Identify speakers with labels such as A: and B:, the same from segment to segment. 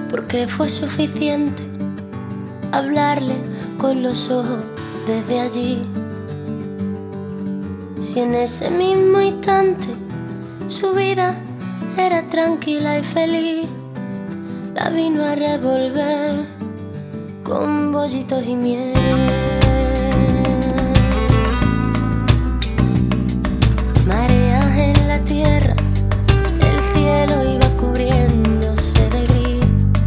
A: porque fue suficiente hablarle con los ojos desde allí. Si en ese mismo instante su vida era tranquila y feliz, la vino a revolver con bollitos y miel. Mareas en la tierra, el cielo iba cubriéndose de gris,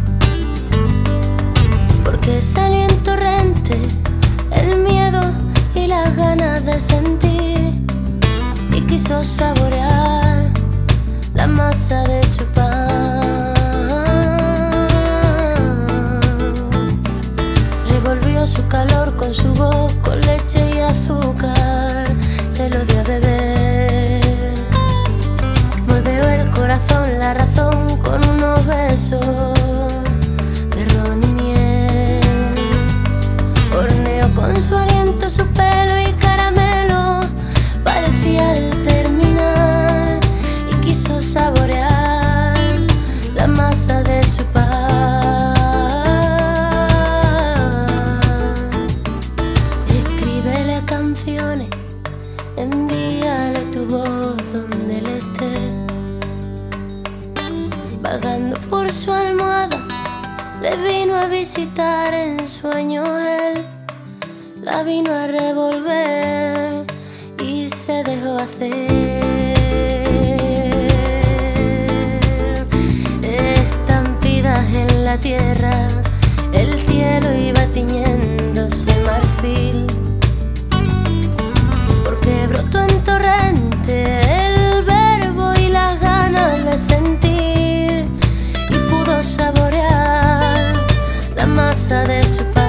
A: porque salió en torrente el miedo y las ganas de sentir, y quiso saborear la masa de su pan. Revolvió su calor con su voz, con leche y azúcar, se lo dio a beber. Moldeó el corazón, la razón, con unos besos de ron y miel. Horneó con su aliento su pelo y caramelo, parecía al terminar, y quiso saborear la masa de su pan. Escríbele canciones, envíale tu voz donde él esté. Vagando por su almohada, le vino a visitar en sueños él, la vino a revolver y se dejó hacer. Estampidas en la tierra, el cielo iba tiñéndose marfil, porque brotó en torrente el verbo y las ganas de sentir, y pudo saborear la masa de su pan.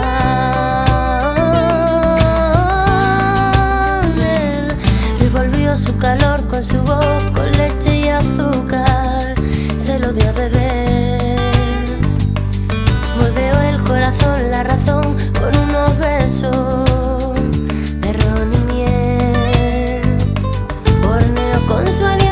A: Él revolvió su calor con su voz, con leche y azúcar, se lo dio a beber. Moldeó el corazón, la razón, con unos besos de ron y miel. Horneó con su aliento